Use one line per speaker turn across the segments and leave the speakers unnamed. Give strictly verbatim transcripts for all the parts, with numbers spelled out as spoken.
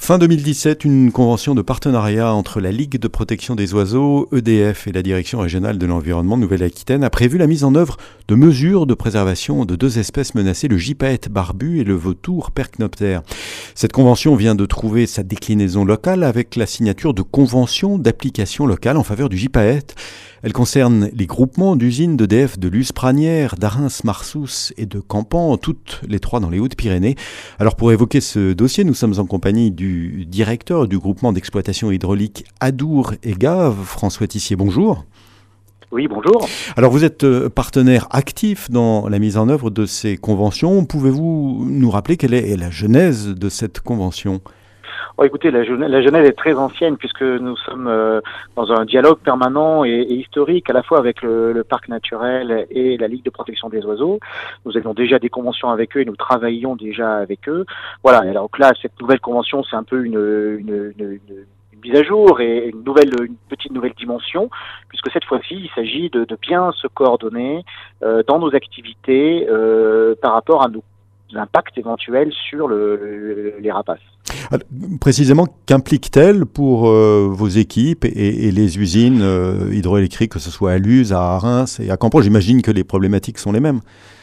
Fin deux mille dix-sept, une convention de partenariat entre la Ligue de protection des oiseaux, E D F et la Direction régionale de l'environnement de Nouvelle-Aquitaine a prévu la mise en œuvre de mesures de préservation de deux espèces menacées, le gypaète barbu et le vautour percnoptère. Cette convention vient de trouver sa déclinaison locale avec la signature de conventions d'application locale en faveur du gypaète. Elle concerne les groupements d'usines d'E D F de Luz-Pranière, d'Arins-Marsous et de Campan, toutes les trois dans les Hautes-Pyrénées. Alors pour évoquer ce dossier, nous sommes en compagnie du directeur du groupement d'exploitation hydraulique Adour et Gave, François Tissier. Bonjour.
Oui, bonjour.
Alors vous êtes partenaire actif dans la mise en œuvre de ces conventions. Pouvez-vous nous rappeler quelle est la genèse de cette convention ?
Oh, écoutez, la, la genèse est très ancienne puisque nous sommes euh, dans un dialogue permanent et, et historique à la fois avec le, le parc naturel et la Ligue de protection des oiseaux. Nous avions déjà des conventions avec eux et nous travaillions déjà avec eux. Voilà, et alors là, cette nouvelle convention, c'est un peu une, une, une, une une mise à jour et une nouvelle, une petite nouvelle dimension, puisque cette fois-ci, il s'agit de, de bien se coordonner euh, dans nos activités euh, par rapport à nos impacts éventuels sur le, le, les rapaces.
Alors, précisément, qu'implique-t-elle pour euh, vos équipes et, et les usines euh, hydroélectriques, que ce soit à Luz, à Reims et à Campan? J'imagine que les problématiques sont les mêmes.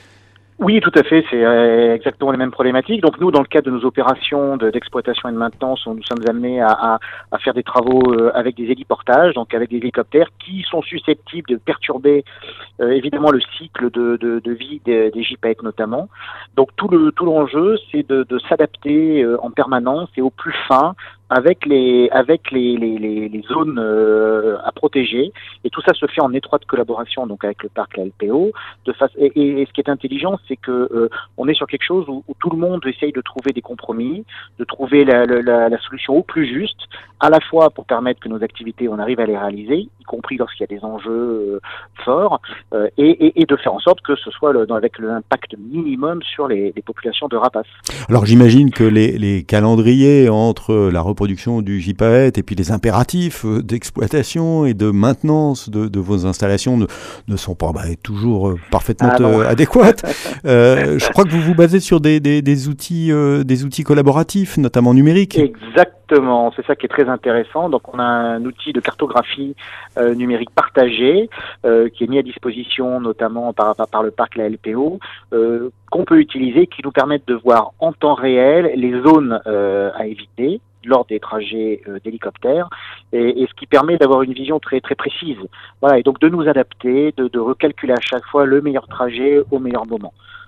Oui, tout à fait, c'est exactement les mêmes problématiques. Donc nous, dans le cadre de nos opérations de, d'exploitation et de maintenance, nous sommes amenés à, à, à faire des travaux avec des héliportages, donc avec des hélicoptères qui sont susceptibles de perturber euh, évidemment le cycle de, de, de vie des, des gypaètes notamment. Donc tout le tout l'enjeu, c'est de, de s'adapter en permanence et au plus fin avec les avec les les, les, les zones euh, à protéger, et tout ça se fait en étroite collaboration donc avec le parc, la L P O. De face et, et, et ce qui est intelligent, c'est que euh, on est sur quelque chose où, où tout le monde essaye de trouver des compromis, de trouver la, la, la solution au plus juste, à la fois pour permettre que nos activités, on arrive à les réaliser, y compris lorsqu'il y a des enjeux euh, forts, euh, et, et, et de faire en sorte que ce soit le, dans, avec l'impact minimum sur les, les populations de rapaces.
Alors j'imagine que les, les calendriers entre la reproduction du gypaète et puis les impératifs d'exploitation et de maintenance de, de vos installations ne, ne sont pas bah, toujours euh, parfaitement ah euh, adéquates. Euh, je crois que vous vous basez sur des, des, des, outils, euh, des outils collaboratifs, notamment numériques.
Exactement, c'est ça qui est très intéressant. Donc on a un outil de cartographie euh, numérique partagé euh, qui est mis à disposition notamment par, par, par le parc, la L P O, euh, qu'on peut utiliser, qui nous permettent de voir en temps réel les zones euh, à éviter lors des trajets euh, d'hélicoptère, et, et ce qui permet d'avoir une vision très très précise. Voilà, et donc de nous adapter, de, de recalculer à chaque fois le meilleur trajet au meilleur moment.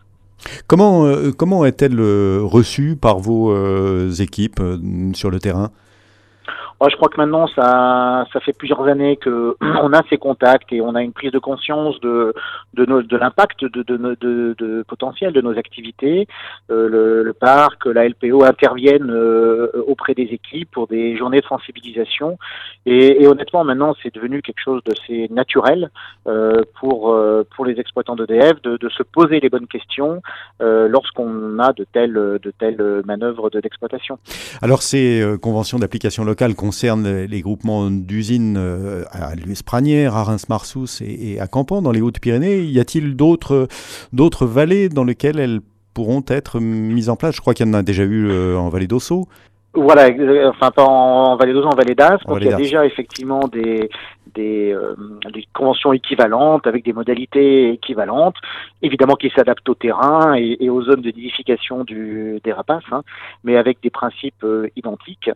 Comment euh, comment est-elle euh, reçue par vos euh, équipes euh, sur le terrain ?
Oh, je crois que maintenant, ça, ça fait plusieurs années que on a ces contacts et on a une prise de conscience de de, nos, de l'impact de, de, de, de, de potentiel de nos activités. Euh, le, le parc, la L P O interviennent euh, auprès des équipes pour des journées de sensibilisation. Et, et honnêtement, maintenant, c'est devenu quelque chose d'assez naturel euh, pour euh, pour les exploitants d'E D F de, de se poser les bonnes questions euh, lorsqu'on a de telles de telles manœuvres de, d'exploitation.
Alors, ces euh, conventions d'application locale concerne les groupements d'usines à Luz-Pranière, à Arins-Marsous et, et à Campan, dans les Hautes-Pyrénées. Y a-t-il d'autres, d'autres vallées dans lesquelles elles pourront être mises en place? Je crois qu'il y en a déjà eu en Vallée d'Ossau.
Voilà, enfin pas en, en Vallée d'Ossau, en Vallée d'Aspe. Donc il y a déjà effectivement des, des, euh, des conventions équivalentes avec des modalités équivalentes, évidemment qui s'adaptent au terrain et, et aux zones de nidification du, des rapaces, hein, mais avec des principes euh, identiques.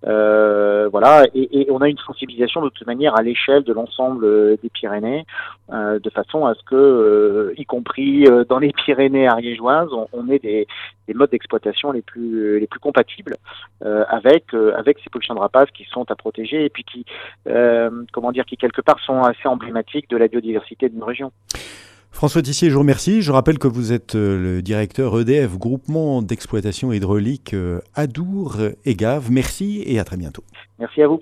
Euh, voilà, et, et on a une sensibilisation de toute manière à l'échelle de l'ensemble des Pyrénées, euh, de façon à ce que, euh, y compris euh, dans les Pyrénées ariégeoises, on, on ait des, des modes d'exploitation les plus les plus compatibles euh, avec euh, avec ces populations de rapaces qui sont à protéger et puis qui euh, comment dire qui quelque part sont assez emblématiques de la biodiversité de nos régions.
François Tissier, je vous remercie. Je rappelle que vous êtes le directeur E D F, groupement d'exploitation hydraulique Adour et Gave. Merci et à très bientôt.
Merci à vous.